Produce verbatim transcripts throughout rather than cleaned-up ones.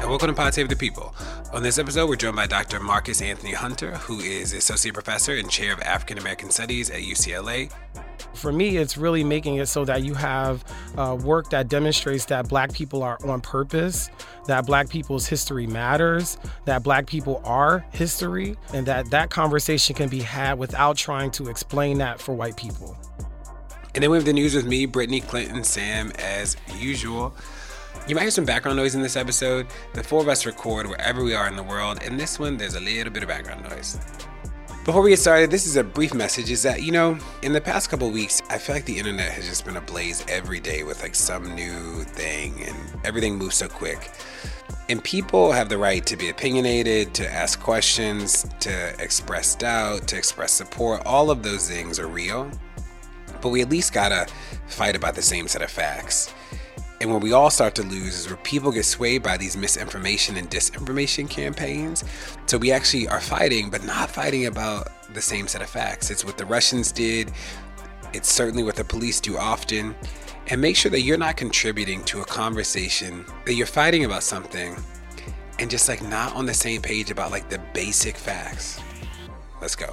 welcome to Pod Save the People. On this episode, we're joined by Doctor Marcus Anthony Hunter, who is Associate Professor and Chair of African American Studies at U C L A. For me, it's really making it so that you have uh, work that demonstrates that Black people are on purpose, that Black people's history matters, that Black people are history, and that that conversation can be had without trying to explain that for white people. And then we have the news with me, Brittany, Clinton, Sam, as usual. You might hear some background noise in this episode. The four of us record wherever we are in the world. In this one, there's a little bit of background noise. Before we get started, this is a brief message, is that, you know, in the past couple of weeks, I feel like the internet has just been ablaze every day with like some new thing, and everything moves so quick. And people have the right to be opinionated, to ask questions, to express doubt, to express support. All of those things are real, but we at least gotta fight about the same set of facts. And where we all start to lose is where people get swayed by these misinformation and disinformation campaigns. So we actually are fighting, but not fighting about the same set of facts. It's what the Russians did. It's certainly what the police do often. And make sure that you're not contributing to a conversation, that you're fighting about something and just like not on the same page about like the basic facts. Let's go.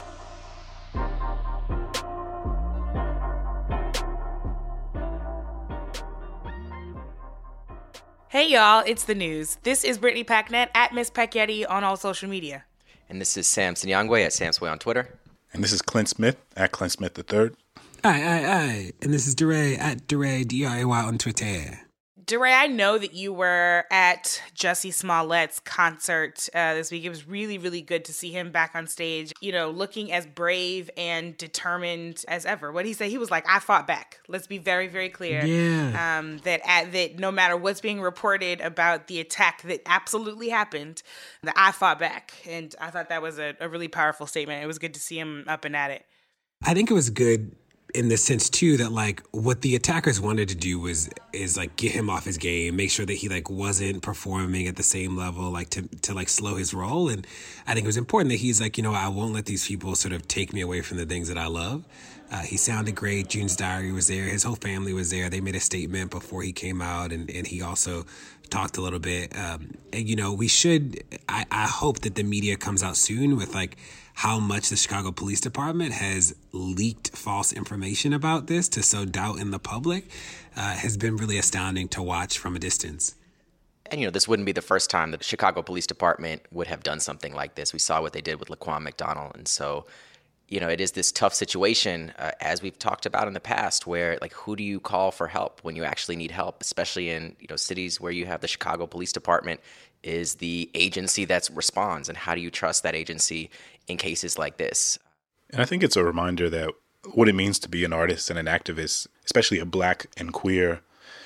Hey y'all, it's the news. This is Brittany Packnett at Miss Packetti on all social media. And this is Sam Sinyangwe at Samsway on Twitter. And this is Clint Smith at Clint Smith the third. Aye, aye, aye. And this is DeRay at DeRay, D R A Y on Twitter. DeRay, I know that you were at Jussie Smollett's concert uh, this week. It was really, really good to see him back on stage, you know, looking as brave and determined as ever. What did he say? He was like, I fought back. Let's be very, very clear. Yeah. Um, that, at, that no matter what's being reported about the attack that absolutely happened, that I fought back. And I thought that was a, a really powerful statement. It was good to see him up and at it. I think it was good in the sense too that like what the attackers wanted to do was is like get him off his game, make sure that he like wasn't performing at the same level, like to to like slow his role. And I think it was important that he's like, you know, I won't let these people sort of take me away from the things that I love. Uh, he sounded great. June's Diary was there. His whole family was there. They made a statement before he came out, and, and he also talked a little bit. Um, and, you know, we should, I, I hope that the media comes out soon with like how much the Chicago Police Department has leaked false information about this to sow doubt in the public uh, has been really astounding to watch from a distance. And, you know, this wouldn't be the first time that the Chicago Police Department would have done something like this. We saw what they did with Laquan McDonald. And so, you know, it is this tough situation, uh, as we've talked about in the past, where, like, who do you call for help when you actually need help, especially in, you know, cities where you have the Chicago Police Department is the agency that responds, and how do you trust that agency in cases like this? And I think it's a reminder that what it means to be an artist and an activist, especially a Black and queer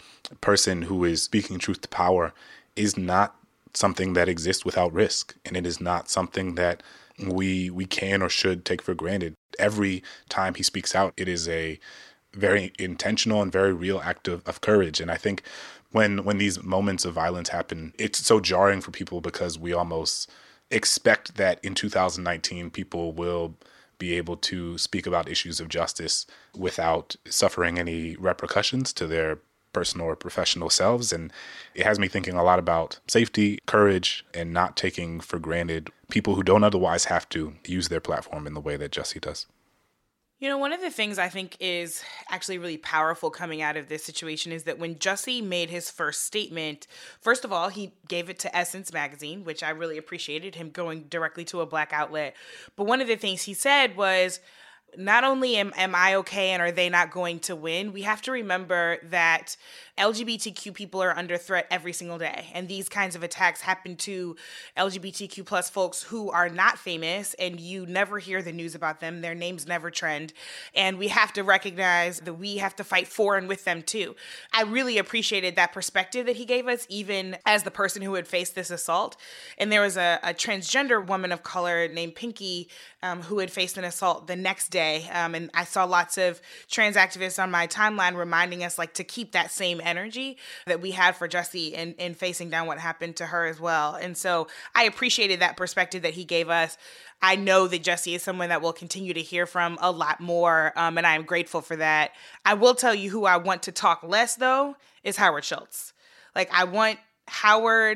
person who is speaking truth to power, is not something that exists without risk. And it is not something that we we can or should take for granted. Every time he speaks out, it is a very intentional and very real act of, of courage. And I think when when these moments of violence happen, it's so jarring for people because we almost expect that in two thousand nineteen, people will be able to speak about issues of justice without suffering any repercussions to their personal or professional selves. And it has me thinking a lot about safety, courage, and not taking for granted people who don't otherwise have to use their platform in the way that Jussie does. You know, one of the things I think is actually really powerful coming out of this situation is that when Jussie made his first statement, first of all, he gave it to Essence magazine, which I really appreciated, him going directly to a Black outlet. But one of the things he said was, not only am, am I okay and are they not going to win, we have to remember that L G B T Q people are under threat every single day. And these kinds of attacks happen to L G B T Q plus folks who are not famous, and you never hear the news about them. Their names never trend. And we have to recognize that we have to fight for and with them too. I really appreciated that perspective that he gave us, even as the person who had faced this assault. And there was a, a transgender woman of color named Pinky um, who had faced an assault the next day. Um, and I saw lots of trans activists on my timeline reminding us like to keep that same energy that we had for Jussie in, in facing down what happened to her as well. And so I appreciated that perspective that he gave us. I know that Jussie is someone that we'll continue to hear from a lot more, um, and I am grateful for that. I will tell you who I want to talk less, though, is Howard Schultz. Like, I want Howard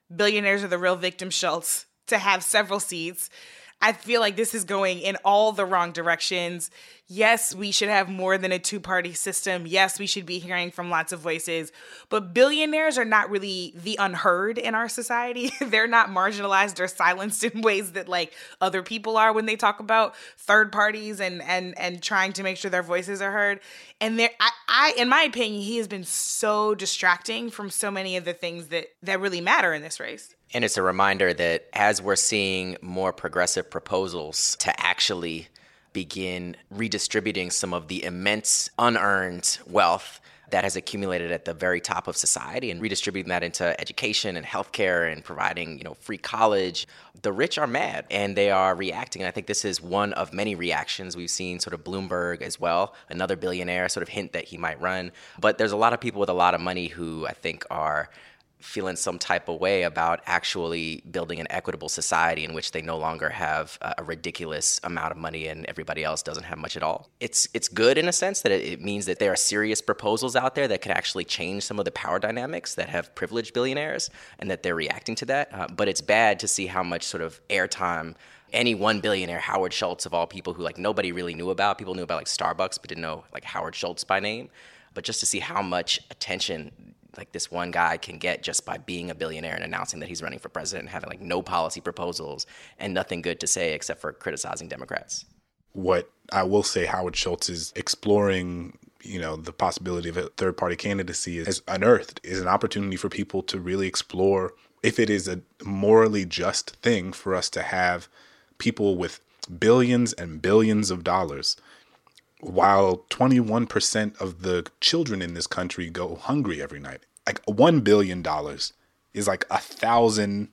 billionaires are the real victim, Schultz, to have several seats. I feel like this is going in all the wrong directions. Yes, we should have more than a two-party system. Yes, we should be hearing from lots of voices. But billionaires are not really the unheard in our society. They're not marginalized or silenced in ways that like other people are when they talk about third parties and and and trying to make sure their voices are heard. And there, I, I, in my opinion, he has been so distracting from so many of the things that that really matter in this race. And it's a reminder that as we're seeing more progressive proposals to actually begin redistributing some of the immense unearned wealth that has accumulated at the very top of society and redistributing that into education and healthcare and providing, you know, free college, the rich are mad and they are reacting. And I think this is one of many reactions. We've seen sort of Bloomberg as well, another billionaire sort of hint that he might run. But there's a lot of people with a lot of money who I think are feeling some type of way about actually building an equitable society in which they no longer have a ridiculous amount of money and everybody else doesn't have much at all. It's it's good in a sense that it means that there are serious proposals out there that could actually change some of the power dynamics that have privileged billionaires and that they're reacting to that. Uh, but it's bad to see how much sort of airtime any one billionaire, Howard Schultz of all people, who like nobody really knew about. People knew about like Starbucks but didn't know like Howard Schultz by name. But just to see how much attention like this one guy can get just by being a billionaire and announcing that he's running for president and having like no policy proposals and nothing good to say except for criticizing Democrats. What I will say Howard Schultz is exploring, you know, the possibility of a third party candidacy is unearthed, is an opportunity for people to really explore if it is a morally just thing for us to have people with billions and billions of dollars while twenty-one percent of the children in this country go hungry every night. Like one billion dollars is like a thousand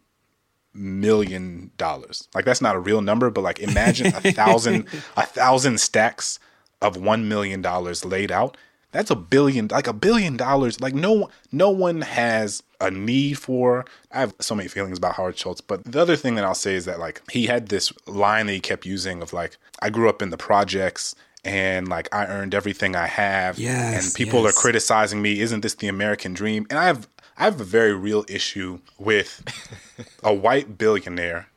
million dollars. Like that's not a real number, but like imagine a thousand, a thousand stacks of one million dollars laid out. That's a billion, like a billion dollars. Like no, no one has a need for. I have so many feelings about Howard Schultz, but the other thing that I'll say is that like he had this line that he kept using of like, I grew up in the projects and like I earned everything I have. Yes, and people yes. are criticizing me. Isn't this the American dream? And I have I have a very real issue with a white billionaire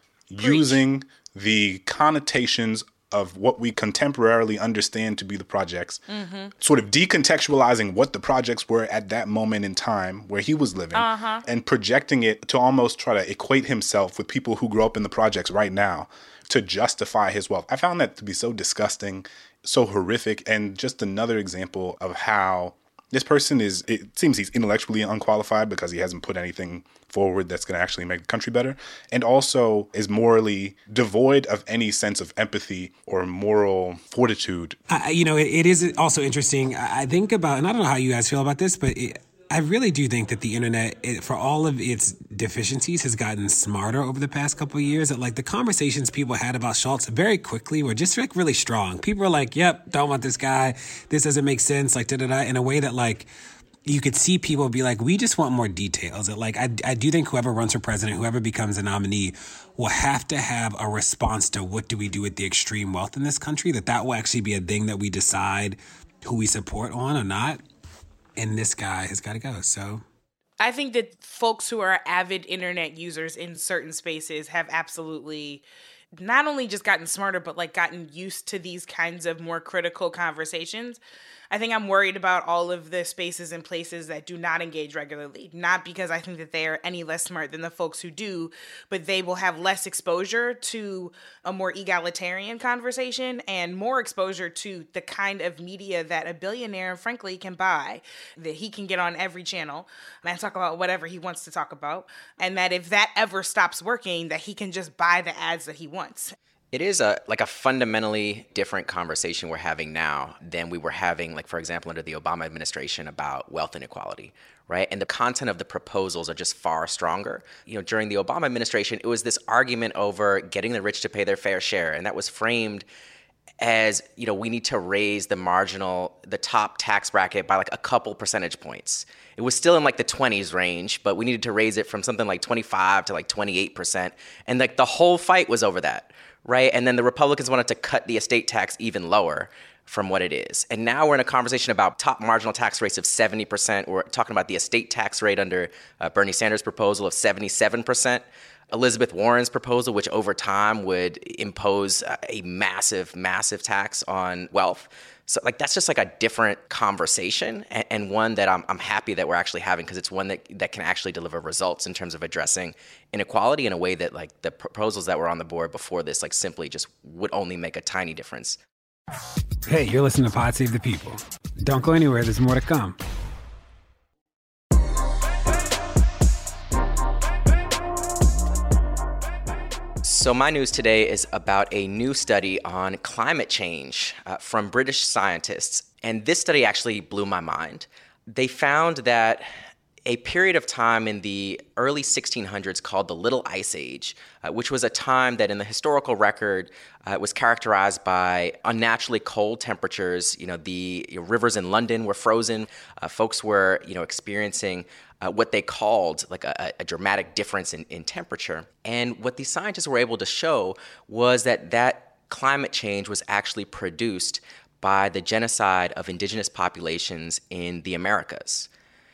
using the connotations of what we contemporarily understand to be the projects, mm-hmm. sort of decontextualizing what the projects were at that moment in time where he was living, uh-huh. and projecting it to almost try to equate himself with people who grew up in the projects right now to justify his wealth. I found that to be so disgusting, so horrific, and just another example of how this person is, it seems he's intellectually unqualified because he hasn't put anything forward that's going to actually make the country better, and also is morally devoid of any sense of empathy or moral fortitude. I, you know, it, it is also interesting. I think about, and I don't know how you guys feel about this, but it, I really do think that the internet, it, for all of its deficiencies, has gotten smarter over the past couple of years. That like the conversations people had about Schultz very quickly were just like really strong. People were like, "Yep, don't want this guy. This doesn't make sense." Like da da da, in a way that like you could see people be like, "We just want more details." That like I I do think whoever runs for president, whoever becomes a nominee, will have to have a response to what do we do with the extreme wealth in this country. That that will actually be a thing that we decide who we support on or not. And this guy has got to go, so. I think that folks who are avid internet users in certain spaces have absolutely not only just gotten smarter, but like gotten used to these kinds of more critical conversations. I think I'm worried about all of the spaces and places that do not engage regularly, not because I think that they are any less smart than the folks who do, but they will have less exposure to a more egalitarian conversation and more exposure to the kind of media that a billionaire, frankly, can buy, that he can get on every channel and talk about whatever he wants to talk about, and that if that ever stops working, that he can just buy the ads that he wants. It is a like a fundamentally different conversation we're having now than we were having, like, for example, under the Obama administration about wealth inequality, right? And the content of the proposals are just far stronger. You know, during the Obama administration, it was this argument over getting the rich to pay their fair share, and that was framed as, you know, we need to raise the marginal, the top tax bracket by like a couple percentage points. It was still in like the twenties range, but we needed to raise it from something like twenty-five to like twenty-eight percent. And like the whole fight was over that, right? And then the Republicans wanted to cut the estate tax even lower. from what it is. And now we're in a conversation about top marginal tax rates of seventy percent. We're talking about the estate tax rate under uh, Bernie Sanders' proposal of seventy-seven percent. Elizabeth Warren's proposal, which over time would impose a massive, massive tax on wealth. So like that's just like a different conversation, and, and one that I'm, I'm happy that we're actually having, because it's one that, that can actually deliver results in terms of addressing inequality in a way that like the proposals that were on the board before this like simply just would only make a tiny difference. Hey, you're listening to Pod Save the People. Don't go anywhere. There's more to come. So my news today is about a new study on climate change uh, from British scientists. And this study actually blew my mind. They found that a period of time in the early sixteen hundreds called the Little Ice Age, uh, which was a time that in the historical record uh, was characterized by unnaturally cold temperatures. You know, the you know, rivers in London were frozen. Uh, folks were, you know, experiencing uh, what they called like a, a dramatic difference in, in temperature. And what these scientists were able to show was that that climate change was actually produced by the genocide of indigenous populations in the Americas.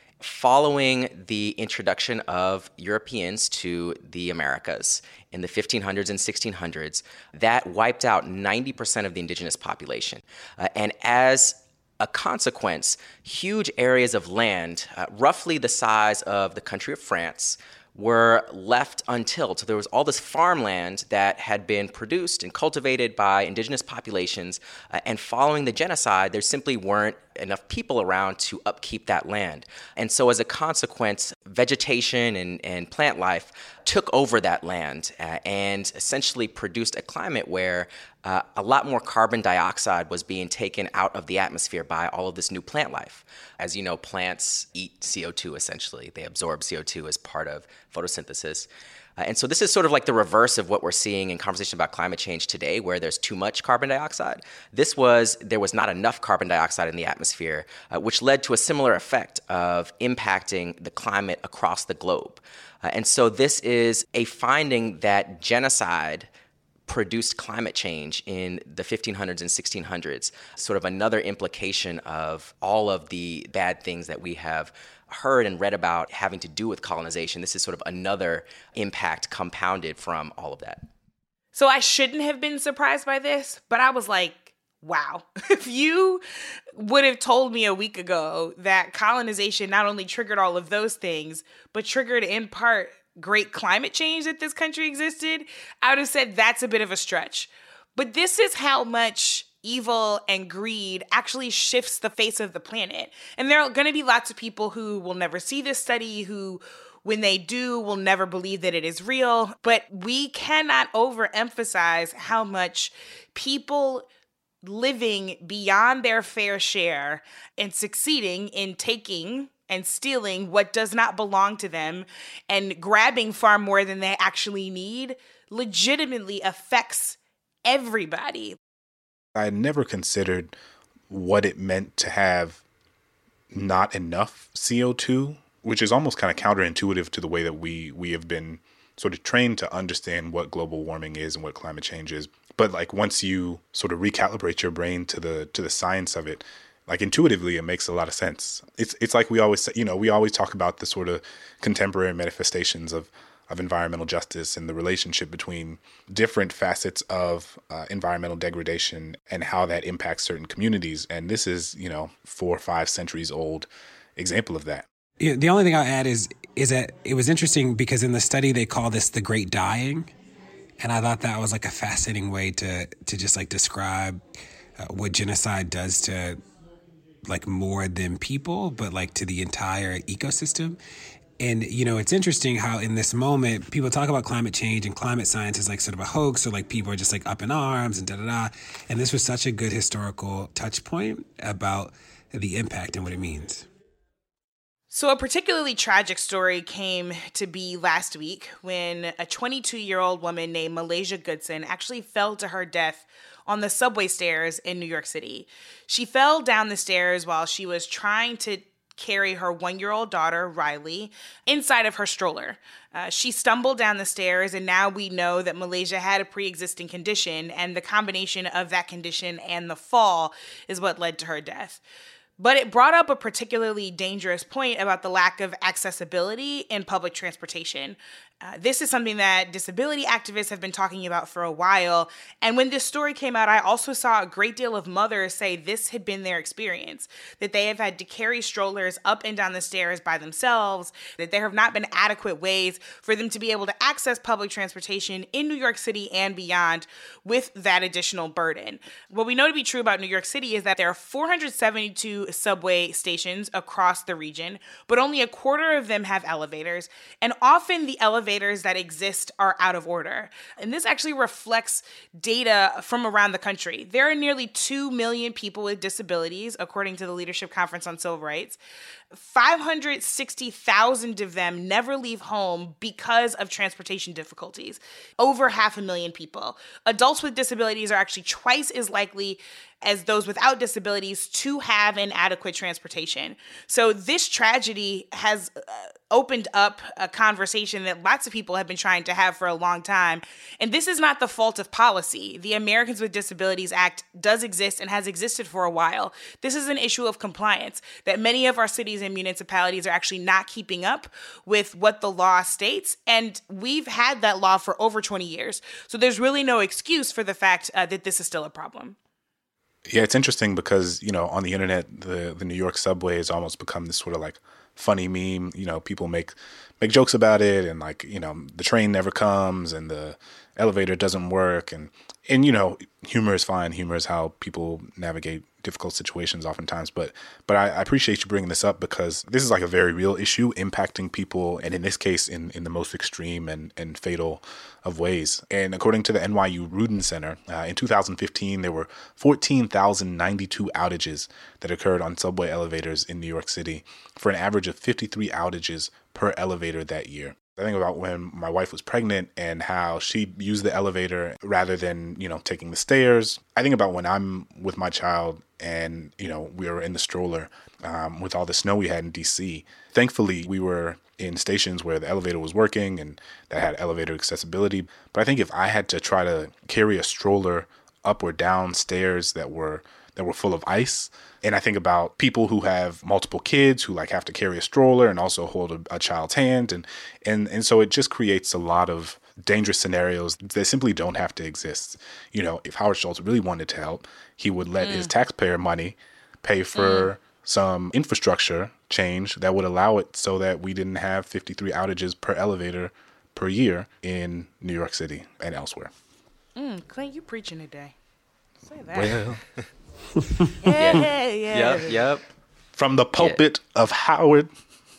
Following the introduction of Europeans to the Americas in the fifteen hundreds and sixteen hundreds, that wiped out ninety percent of the indigenous population. Uh, and as a consequence, huge areas of land, uh, roughly the size of the country of France, were left untilled. So there was all this farmland that had been produced and cultivated by indigenous populations, uh, and following the genocide, there simply weren't enough people around to upkeep that land. And so as a consequence, vegetation and, and plant life took over that land uh, and essentially produced a climate where uh, a lot more carbon dioxide was being taken out of the atmosphere by all of this new plant life. As you know, plants eat C O two essentially. They absorb C O two as part of photosynthesis. Uh, and so this is sort of like the reverse of what we're seeing in conversation about climate change today, where there's too much carbon dioxide. This was, there was not enough carbon dioxide in the atmosphere, uh, which led to a similar effect of impacting the climate across the globe. Uh, and so this is a finding that genocide produced climate change in the fifteen hundreds and sixteen hundreds, sort of another implication of all of the bad things that we have heard and read about having to do with colonization. This is sort of another impact compounded from all of that. So I shouldn't have been surprised by this, but I was like, wow. If you would have told me a week ago that colonization not only triggered all of those things, but triggered in part great climate change that this country existed, I would have said that's a bit of a stretch. But this is how much evil and greed actually shifts the face of the planet. And there are going to be lots of people who will never see this study, who, when they do, will never believe that it is real. But we cannot overemphasize how much people living beyond their fair share and succeeding in taking and stealing what does not belong to them and grabbing far more than they actually need legitimately affects everybody. I had never considered what it meant to have not enough C O two, which is almost kind of counterintuitive to the way that we we have been sort of trained to understand what global warming is and what climate change is. But like once you sort of recalibrate your brain to the to the science of it, like intuitively, it makes a lot of sense. It's it's like we always say, you know, we always talk about the sort of contemporary manifestations of of environmental justice and the relationship between different facets of uh, environmental degradation and how that impacts certain communities. And this is, you know, four or five centuries old example of that. Yeah, the only thing I'll add is is that it was interesting because in the study they call this the Great Dying, and I thought that was like a fascinating way to to just like describe uh, what genocide does to like more than people, but like to the entire ecosystem. And, you know, it's interesting how in this moment, people talk about climate change and climate science is like sort of a hoax, or like people are just like up in arms and da da da. And this was such a good historical touch point about the impact and what it means. So a particularly tragic story came to be last week when a twenty-two-year-old woman named Malaysia Goodson actually fell to her death on the subway stairs in New York City. She fell down the stairs while she was trying to carry her one-year-old daughter, Riley, inside of her stroller. Uh, she stumbled down the stairs, and now we know that Malaysia had a pre-existing condition, and the combination of that condition and the fall is what led to her death. But it brought up a particularly dangerous point about the lack of accessibility in public transportation. Uh, this is something that disability activists have been talking about for a while. And when this story came out, I also saw a great deal of mothers say this had been their experience, that they have had to carry strollers up and down the stairs by themselves, that there have not been adequate ways for them to be able to access public transportation in New York City and beyond with that additional burden. What we know to be true about New York City is that there are four hundred seventy-two subway stations across the region, but only a quarter of them have elevators, and often the elevators that exist are out of order. And this actually reflects data from around the country. There are nearly two million people with disabilities, according to the Leadership Conference on Civil Rights. five hundred sixty thousand of them never leave home because of transportation difficulties. Over half a million people. Adults with disabilities are actually twice as likely as those without disabilities to have inadequate transportation. So this tragedy has uh, opened up a conversation that lots of people have been trying to have for a long time. And this is not the fault of policy. The Americans with Disabilities Act does exist and has existed for a while. This is an issue of compliance, that many of our cities and municipalities are actually not keeping up with what the law states. And we've had that law for over twenty years. So there's really no excuse for the fact uh, that this is still a problem. Yeah, it's interesting because, you know, on the internet, the, the New York subway has almost become this sort of like funny meme. You know, people make make jokes about it, and like, you know, the train never comes and the elevator doesn't work. And, and you know, humor is fine. Humor is how people navigate difficult situations oftentimes. But but I, I appreciate you bringing this up because this is like a very real issue impacting people. And in this case, in, in the most extreme and, and fatal of ways. And according to the N Y U Rudin Center, uh, in two thousand fifteen, there were fourteen thousand ninety-two outages that occurred on subway elevators in New York City for an average of fifty-three outages per elevator that year. I think about when my wife was pregnant and how she used the elevator rather than, you know, taking the stairs. I think about when I'm with my child and, you know, we were in the stroller um, with all the snow we had in D C. Thankfully, we were in stations where the elevator was working and that had elevator accessibility. But I think if I had to try to carry a stroller up or down stairs that were that were full of ice, and I think about people who have multiple kids who like have to carry a stroller and also hold a, a child's hand. And, and, and so it just creates a lot of dangerous scenarios that simply don't have to exist. You know, if Howard Schultz really wanted to help, he would let mm. his taxpayer money pay for mm. some infrastructure change that would allow it so that we didn't have fifty-three outages per elevator per year in New York City and elsewhere. Mm, Clint, you preaching today. Say that. Well, yeah, yeah, yeah. Yep, yep. From the pulpit yeah. of Howard.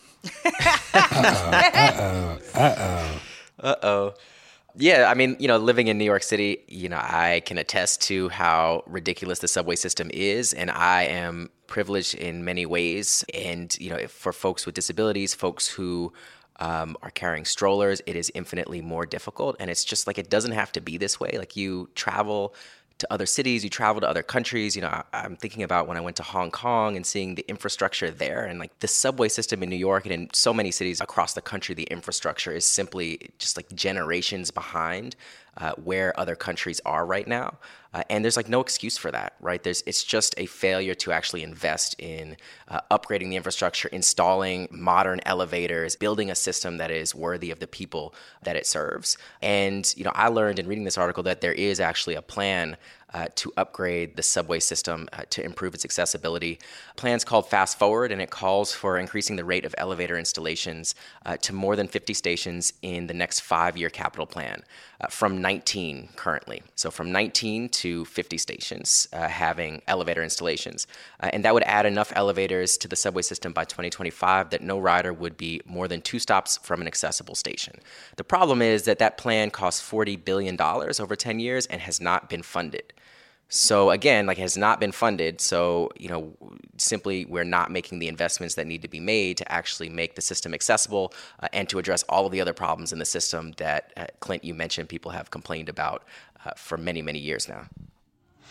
Uh-oh, uh-oh. Uh-oh. Yeah, I mean, you know, living in New York City, you know, I can attest to how ridiculous the subway system is, and I am privileged in many ways. And, you know, for folks with disabilities, folks who um, are carrying strollers, it is infinitely more difficult. And it's just like, it doesn't have to be this way. Like, you travel to other cities, you travel to other countries. You know, I, I'm thinking about when I went to Hong Kong and seeing the infrastructure there, and like the subway system in New York and in so many cities across the country, the infrastructure is simply just like generations behind uh, where other countries are right now. Uh, and there's like no excuse for that, right? There's it's just a failure to actually invest in uh, upgrading the infrastructure, installing modern elevators, building a system that is worthy of the people that it serves. And, you know, I learned in reading this article that there is actually a plan Uh, to upgrade the subway system uh, to improve its accessibility. Plan's called Fast Forward, and it calls for increasing the rate of elevator installations uh, to more than fifty stations in the next five-year capital plan, uh, from nineteen currently. So from nineteen to fifty stations uh, having elevator installations. Uh, and that would add enough elevators to the subway system by twenty twenty-five that no rider would be more than two stops from an accessible station. The problem is that that plan costs forty billion dollars over ten years and has not been funded. So again, like, it has not been funded. So, you know, simply we're not making the investments that need to be made to actually make the system accessible uh, and to address all of the other problems in the system that, uh, Clint, you mentioned people have complained about uh, for many, many years now.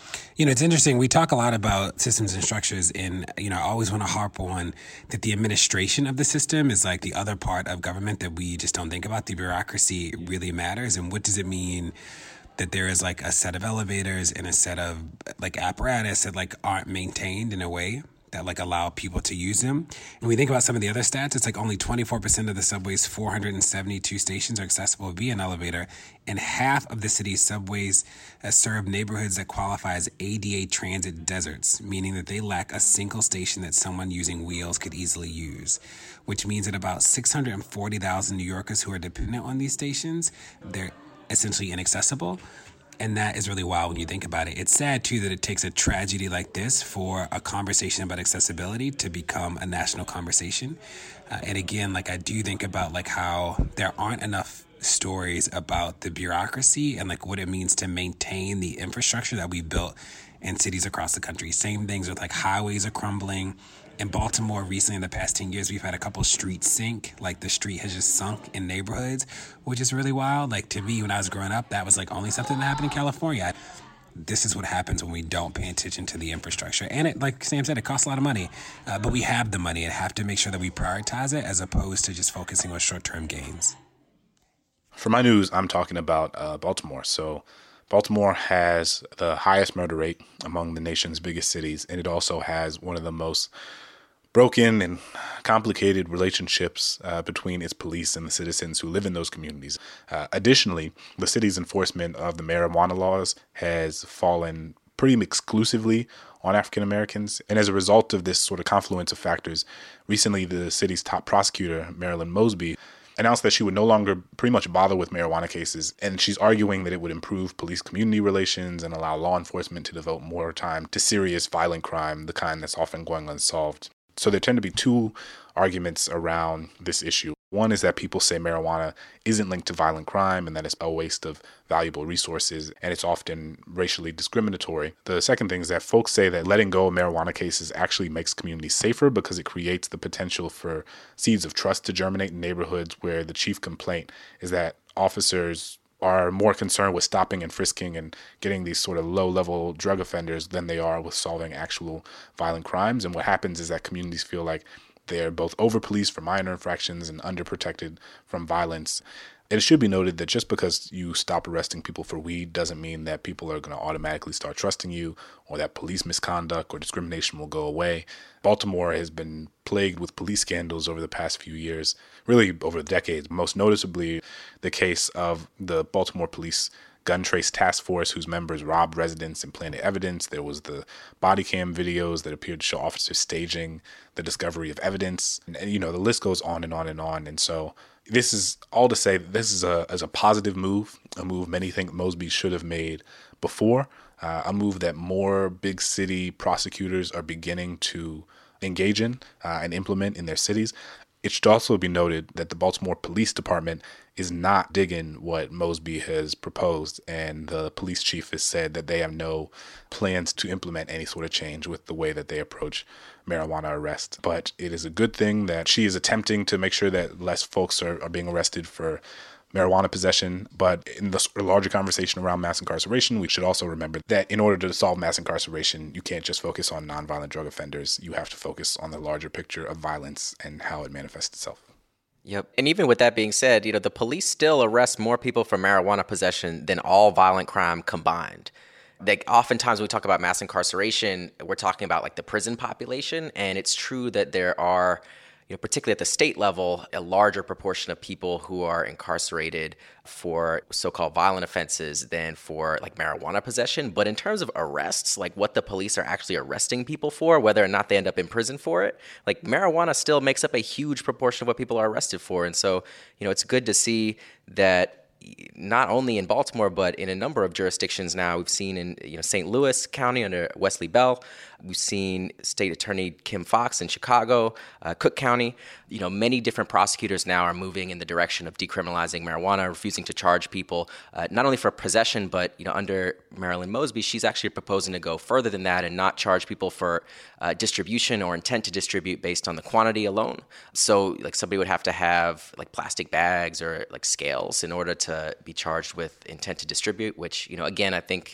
You know, it's interesting. We talk a lot about systems and structures, and, you know, I always want to harp on that the administration of the system is like the other part of government that we just don't think about. The bureaucracy really matters. And what does it mean that there is like a set of elevators and a set of like apparatus that like aren't maintained in a way that like allow people to use them? And we think about some of the other stats, it's like only twenty-four percent of the subway's four hundred seventy-two stations are accessible via an elevator, and half of the city's subways uh, serve neighborhoods that qualify as A D A transit deserts, meaning that they lack a single station that someone using wheels could easily use, which means that about six hundred forty thousand New Yorkers who are dependent on these stations, they're essentially inaccessible. And that is really wild when you think about it. It's sad, too, that it takes a tragedy like this for a conversation about accessibility to become a national conversation. Uh, and again, like I do think about like how there aren't enough stories about the bureaucracy and like what it means to maintain the infrastructure that we built in cities across the country. Same things with like highways are crumbling. In Baltimore, recently in the past ten years, we've had a couple streets sink. Like the street has just sunk in neighborhoods, which is really wild. Like to me, when I was growing up, that was like only something that happened in California. This is what happens when we don't pay attention to the infrastructure. And it, like Sam said, it costs a lot of money, uh, but we have the money and have to make sure that we prioritize it as opposed to just focusing on short-term gains. For my news, I'm talking about uh, Baltimore. So Baltimore has the highest murder rate among the nation's biggest cities, and it also has one of the most broken and complicated relationships uh, between its police and the citizens who live in those communities. Uh, additionally, the city's enforcement of the marijuana laws has fallen pretty exclusively on African Americans. And as a result of this sort of confluence of factors, recently the city's top prosecutor, Marilyn Mosby, announced that she would no longer pretty much bother with marijuana cases. And she's arguing that it would improve police-community relations and allow law enforcement to devote more time to serious violent crime, the kind that's often going unsolved. So there tend to be two arguments around this issue. One is that people say marijuana isn't linked to violent crime and that it's a waste of valuable resources, and it's often racially discriminatory. The second thing is that folks say that letting go of marijuana cases actually makes communities safer because it creates the potential for seeds of trust to germinate in neighborhoods where the chief complaint is that officers are more concerned with stopping and frisking and getting these sort of low-level drug offenders than they are with solving actual violent crimes. And what happens is that communities feel like they're both over-policed for minor infractions and underprotected from violence. It should be noted that just because you stop arresting people for weed doesn't mean that people are going to automatically start trusting you or that police misconduct or discrimination will go away. Baltimore has been plagued with police scandals over the past few years, really over decades, most noticeably the case of the Baltimore Police Gun Trace Task Force, whose members robbed residents and planted evidence. There was the body cam videos that appeared to show officers staging the discovery of evidence. And, and you know, the list goes on and on and on. And so this is all to say that this is a, is a positive move, a move many think Mosby should have made before, uh, a move that more big city prosecutors are beginning to engage in uh, and implement in their cities. It should also be noted that the Baltimore Police Department is not digging what Mosby has proposed, and the police chief has said that they have no plans to implement any sort of change with the way that they approach marijuana arrests. But it is a good thing that she is attempting to make sure that less folks are, are being arrested for marijuana possession. But in the sort of larger conversation around mass incarceration, we should also remember that in order to solve mass incarceration, you can't just focus on nonviolent drug offenders. You have to focus on the larger picture of violence and how it manifests itself. Yep. And even with that being said, you know, the police still arrest more people for marijuana possession than all violent crime combined. Like oftentimes when we talk about mass incarceration, we're talking about like the prison population. And it's true that there are, you know, particularly at the state level, a larger proportion of people who are incarcerated for so-called violent offenses than for like marijuana possession. But in terms of arrests, like what the police are actually arresting people for, whether or not they end up in prison for it, like marijuana still makes up a huge proportion of what people are arrested for. And so, you know, it's good to see that not only in Baltimore, but in a number of jurisdictions now. We've seen in you know Saint Louis County under Wesley Bell. We've seen State Attorney Kim Foxx in Chicago, uh, Cook County. You know, many different prosecutors now are moving in the direction of decriminalizing marijuana, refusing to charge people uh, not only for possession, but you know, under Marilyn Mosby, she's actually proposing to go further than that and not charge people for uh, distribution or intent to distribute based on the quantity alone. So, like somebody would have to have like plastic bags or like scales in order to be charged with intent to distribute. Which, you know, again, I think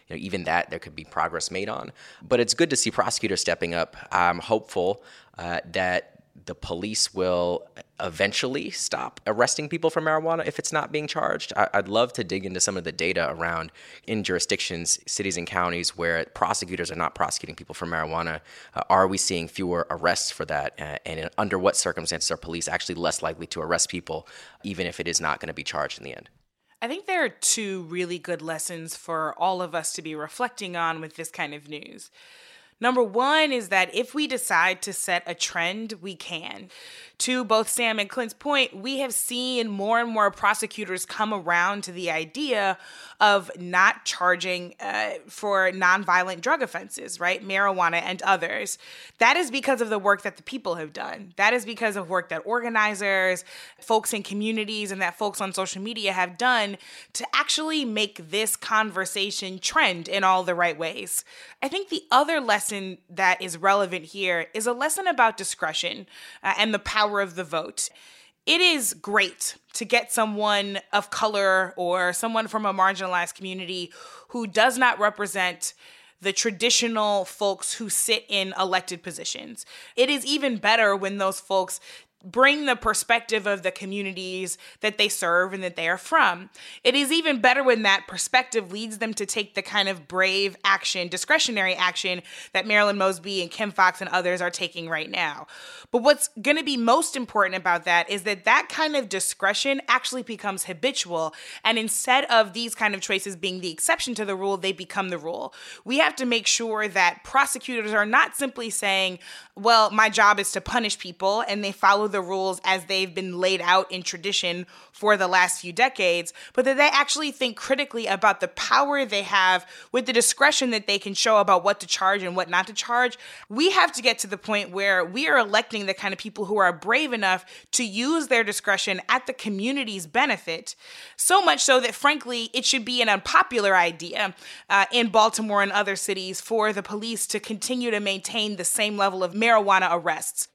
you know, even that there could be progress made on. But it's good to see prosecutors stepping up. I'm hopeful uh, that the police will eventually stop arresting people for marijuana if it's not being charged. I- I'd love to dig into some of the data around in jurisdictions, cities and counties where prosecutors are not prosecuting people for marijuana. Uh, are we seeing fewer arrests for that? Uh, and in, under what circumstances are police actually less likely to arrest people, even if it is not going to be charged in the end? I think there are two really good lessons for all of us to be reflecting on with this kind of news. Number one is that if we decide to set a trend, we can. To both Sam and Clint's point, we have seen more and more prosecutors come around to the idea of not charging uh, for nonviolent drug offenses, right? Marijuana and others. That is because of the work that the people have done. That is because of work that organizers, folks in communities, and that folks on social media have done to actually make this conversation trend in all the right ways. I think the other lesson that is relevant here is a lesson about discretion uh, and the power of the vote. It is great to get someone of color or someone from a marginalized community who does not represent the traditional folks who sit in elected positions. It is even better when those folks bring the perspective of the communities that they serve and that they are from. It is even better when that perspective leads them to take the kind of brave action, discretionary action that Marilyn Mosby and Kim Foxx and others are taking right now. But what's going to be most important about that is that that kind of discretion actually becomes habitual. And instead of these kind of choices being the exception to the rule, they become the rule. We have to make sure that prosecutors are not simply saying, well, my job is to punish people, and they follow the rules as they've been laid out in tradition for the last few decades, but that they actually think critically about the power they have with the discretion that they can show about what to charge and what not to charge. We have to get to the point where we are electing the kind of people who are brave enough to use their discretion at the community's benefit, so much so that, frankly, it should be an unpopular idea uh, in Baltimore and other cities for the police to continue to maintain the same level of marijuana arrests.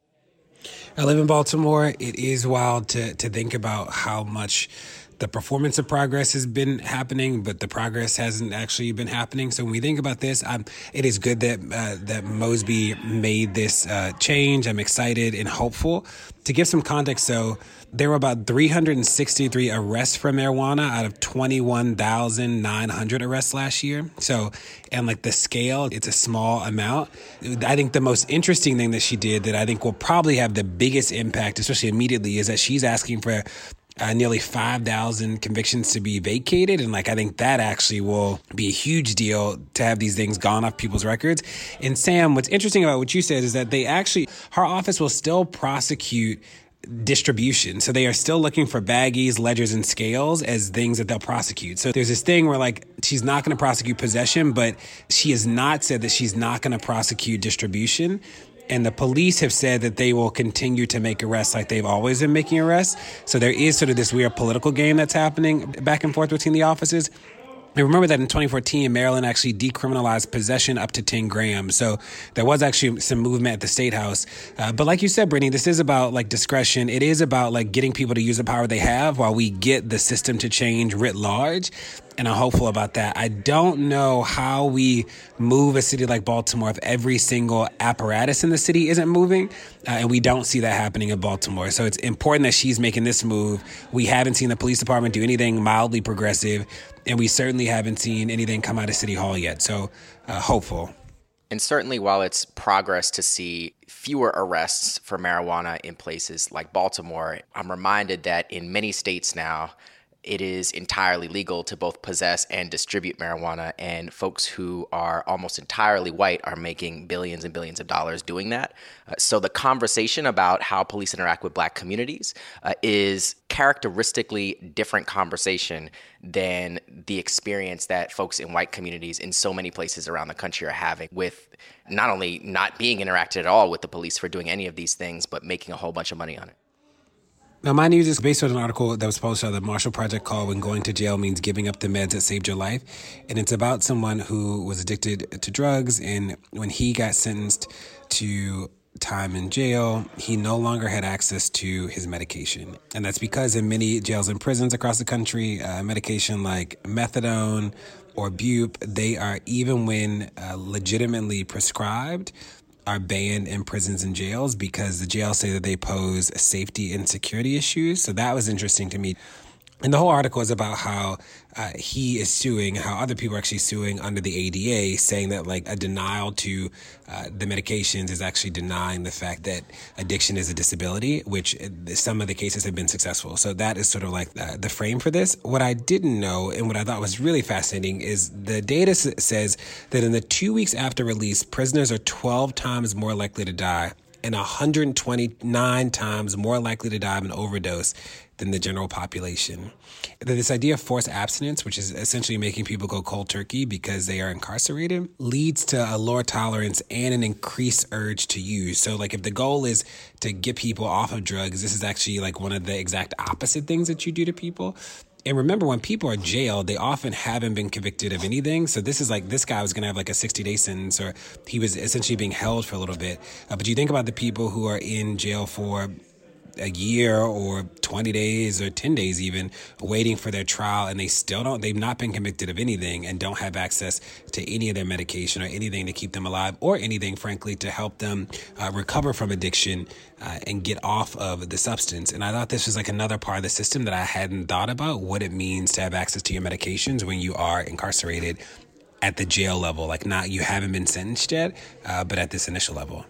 I live in Baltimore. It is wild to to think about how much the performance of progress has been happening, but the progress hasn't actually been happening. So when we think about this, um, it is good that uh, that Mosby made this uh, change. I'm excited and hopeful. To give some context, so there were about three hundred sixty-three arrests for marijuana out of twenty-one thousand nine hundred arrests last year. So, and like the scale, it's a small amount. I think the most interesting thing that she did that I think will probably have the biggest impact, especially immediately, is that she's asking for Uh, nearly five thousand convictions to be vacated. And like, I think that actually will be a huge deal to have these things gone off people's records. And Sam, what's interesting about what you said is that they actually, her office will still prosecute distribution. So they are still looking for baggies, ledgers, and scales as things that they'll prosecute. So there's this thing where like, she's not going to prosecute possession, but she has not said that she's not going to prosecute distribution. And the police have said that they will continue to make arrests like they've always been making arrests. So there is sort of this weird political game that's happening back and forth between the offices. And remember that in twenty fourteen, Maryland actually decriminalized possession up to ten grams. So there was actually some movement at the State House. Uh, but like you said, Brittany, this is about like discretion. It is about like getting people to use the power they have while we get the system to change writ large. And I'm hopeful about that. I don't know how we move a city like Baltimore if every single apparatus in the city isn't moving, uh, and we don't see that happening in Baltimore. So it's important that she's making this move. We haven't seen the police department do anything mildly progressive, and we certainly haven't seen anything come out of City Hall yet. So uh, hopeful. And certainly while it's progress to see fewer arrests for marijuana in places like Baltimore, I'm reminded that in many states now, it is entirely legal to both possess and distribute marijuana, and folks who are almost entirely white are making billions and billions of dollars doing that. Uh, so the conversation about how police interact with black communities uh, is characteristically different conversation than the experience that folks in white communities in so many places around the country are having with not only not being interacted at all with the police for doing any of these things, but making a whole bunch of money on it. Now, my news is based on an article that was published on the Marshall Project called When Going to Jail Means Giving Up the Meds That Saved Your Life. And it's about someone who was addicted to drugs. And when he got sentenced to time in jail, he no longer had access to his medication. And that's because in many jails and prisons across the country, uh, medication like methadone, or bupe, they are, even when uh, legitimately prescribed, are banned in prisons and jails because the jails say that they pose safety and security issues. So that was interesting to me. And the whole article is about how uh, he is suing, how other people are actually suing under the A D A, saying that like a denial to uh, the medications is actually denying the fact that addiction is a disability, which some of the cases have been successful. So that is sort of like the, the frame for this. What I didn't know and what I thought was really fascinating is the data s- says that in the two weeks after release, prisoners are twelve times more likely to die and one hundred twenty-nine times more likely to die of an overdose than the general population. This idea of forced abstinence, which is essentially making people go cold turkey because they are incarcerated, leads to a lower tolerance and an increased urge to use. So like if the goal is to get people off of drugs, this is actually like one of the exact opposite things that you do to people. And remember, when people are jailed, they often haven't been convicted of anything. So this is like, this guy was going to have like a sixty-day sentence, or he was essentially being held for a little bit. Uh, but you think about the people who are in jail for a year or twenty days or ten days even, waiting for their trial, and they still don't, they've not been convicted of anything and don't have access to any of their medication or anything to keep them alive, or anything, frankly, to help them uh, recover from addiction uh, and get off of the substance. And I thought this was like another part of the system that I hadn't thought about, what it means to have access to your medications when you are incarcerated at the jail level, like not, you haven't been sentenced yet, uh, but at this initial level.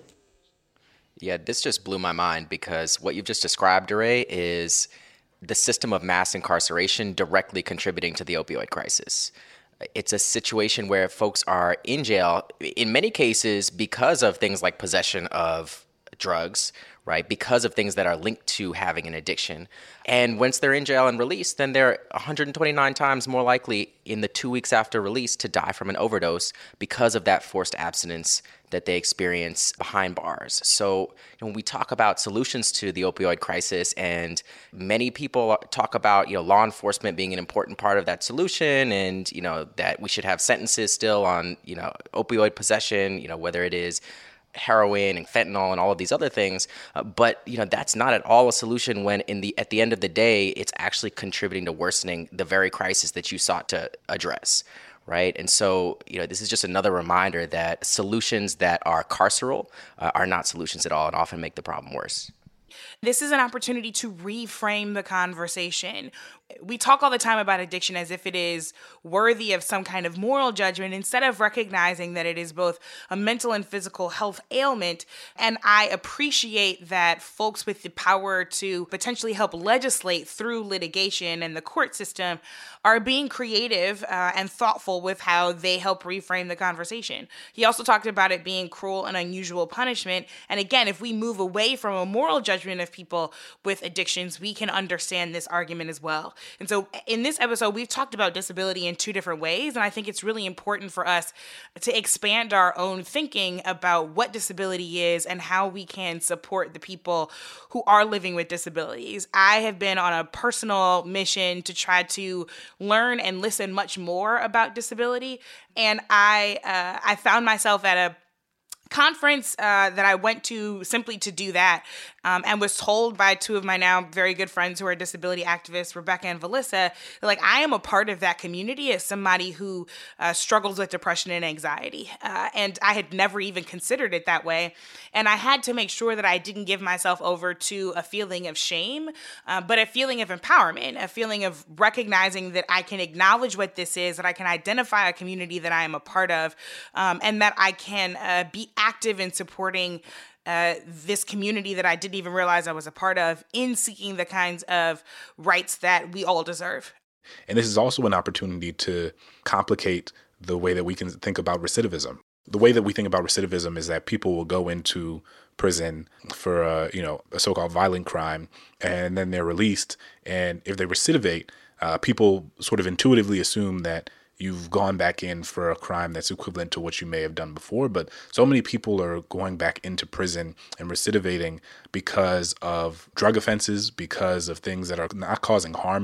Yeah, this just blew my mind because what you've just described, Ray, is the system of mass incarceration directly contributing to the opioid crisis. It's a situation where folks are in jail, in many cases, because of things like possession of drugs, right? Because of things that are linked to having an addiction. And once they're in jail and released, then they're one hundred twenty-nine times more likely in the two weeks after release to die from an overdose because of that forced abstinence that they experience behind bars. So you know, when we talk about solutions to the opioid crisis, and many people talk about, you know, law enforcement being an important part of that solution, and, you know, that we should have sentences still on, you know, opioid possession, you know, whether it is heroin and fentanyl and all of these other things. Uh, but, you know, that's not at all a solution when in the at the end of the day, it's actually contributing to worsening the very crisis that you sought to address. Right. And so, you know, this is just another reminder that solutions that are carceral uh, are not solutions at all and often make the problem worse. This is an opportunity to reframe the conversation. We talk all the time about addiction as if it is worthy of some kind of moral judgment, instead of recognizing that it is both a mental and physical health ailment. And I appreciate that folks with the power to potentially help legislate through litigation and the court system are being creative uh, and thoughtful with how they help reframe the conversation. He also talked about it being cruel and unusual punishment. And again, if we move away from a moral judgment of people with addictions, we can understand this argument as well. And so in this episode, we've talked about disability in two different ways. And I think it's really important for us to expand our own thinking about what disability is and how we can support the people who are living with disabilities. I have been on a personal mission to try to learn and listen much more about disability. And I, uh, I found myself at a conference uh, that I went to simply to do that, um, and was told by two of my now very good friends who are disability activists, Rebecca and Valissa, like, I am a part of that community as somebody who uh, struggles with depression and anxiety. Uh, and I had never even considered it that way. And I had to make sure that I didn't give myself over to a feeling of shame, uh, but a feeling of empowerment, a feeling of recognizing that I can acknowledge what this is, that I can identify a community that I am a part of, um, and that I can uh, be active in supporting uh, this community that I didn't even realize I was a part of, in seeking the kinds of rights that we all deserve. And this is also an opportunity to complicate the way that we can think about recidivism. The way that we think about recidivism is that people will go into prison for a, you know, a so-called violent crime, and then they're released. And if they recidivate, uh, people sort of intuitively assume that you've gone back in for a crime that's equivalent to what you may have done before. But so many people are going back into prison and recidivating because of drug offenses, because of things that are not causing harm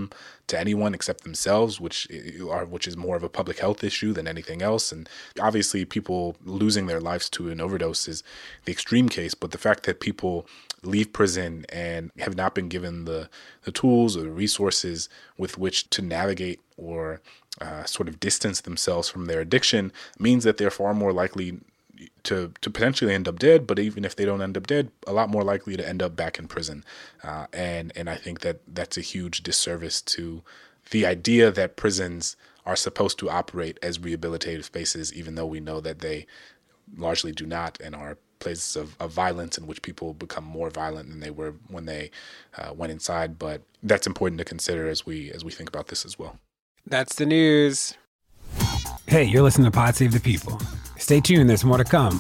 to anyone except themselves, which are which is more of a public health issue than anything else. And obviously people losing their lives to an overdose is the extreme case, but the fact that people leave prison and have not been given the, the tools or the resources with which to navigate or uh, sort of distance themselves from their addiction means that they're far more likely to to potentially end up dead, but even if they don't end up dead, a lot more likely to end up back in prison. Uh, and and I think that that's a huge disservice to the idea that prisons are supposed to operate as rehabilitative spaces, even though we know that they largely do not and are places of, of violence in which people become more violent than they were when they uh, went inside. But that's important to consider as we as we think about this as well. That's the news. Hey, you're listening to Pod Save the People. Stay tuned, there's more to come.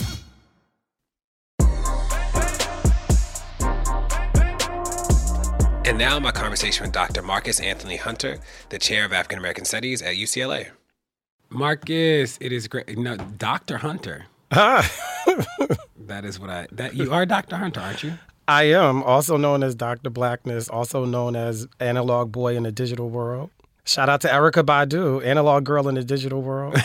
And now my conversation with Doctor Marcus Anthony Hunter, the chair of African American Studies at U C L A. Marcus, it is great. No, Doctor Hunter. Ah. That is what I, that you are Doctor Hunter, aren't you? I am, also known as Doctor Blackness, also known as Analog Boy in the Digital World. Shout out to Erykah Badu, Analog Girl in the Digital World.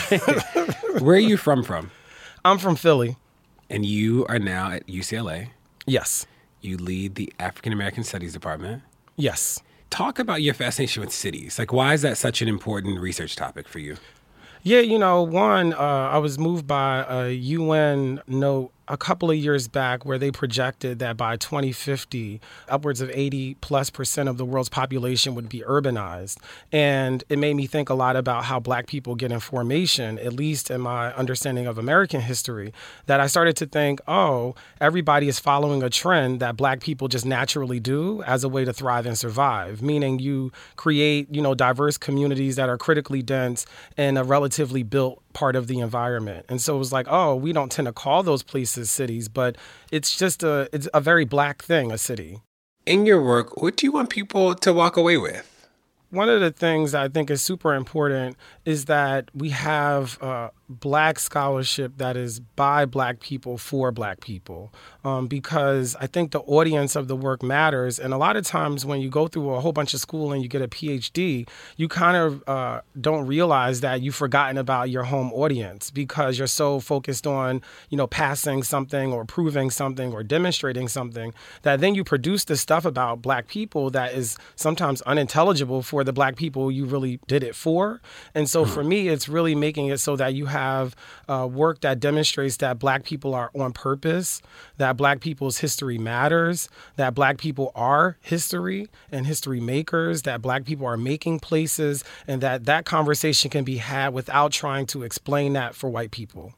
Where are you from from? I'm from Philly. And you are now at U C L A. Yes. You lead the African American Studies Department. Yes. Talk about your fascination with cities. Like, why is that such an important research topic for you? Yeah, you know, one, uh, I was moved by a U N note a couple of years back where they projected that by twenty fifty, upwards of eighty plus percent of the world's population would be urbanized. And it made me think a lot about how Black people get information, at least in my understanding of American history, that I started to think, oh, everybody is following a trend that Black people just naturally do as a way to thrive and survive, meaning you create, you know, diverse communities that are critically dense in a relatively built part of the environment. And so it was like, oh, we don't tend to call those places cities, but it's just a it's a very Black thing, a city. In your work, what do you want people to walk away with? One of the things I think is super important is that we have uh, Black scholarship that is by Black people for Black people, um, because I think the audience of the work matters. And a lot of times when you go through a whole bunch of school and you get a P H D, you kind of uh, don't realize that you've forgotten about your home audience because you're so focused on, you know, passing something or proving something or demonstrating something that then you produce this stuff about Black people that is sometimes unintelligible for the Black people you really did it for. And so for me, it's really making it so that you have uh, work that demonstrates that Black people are on purpose, that Black people's history matters, that Black people are history and history makers, that Black people are making places, and that that conversation can be had without trying to explain that for white people.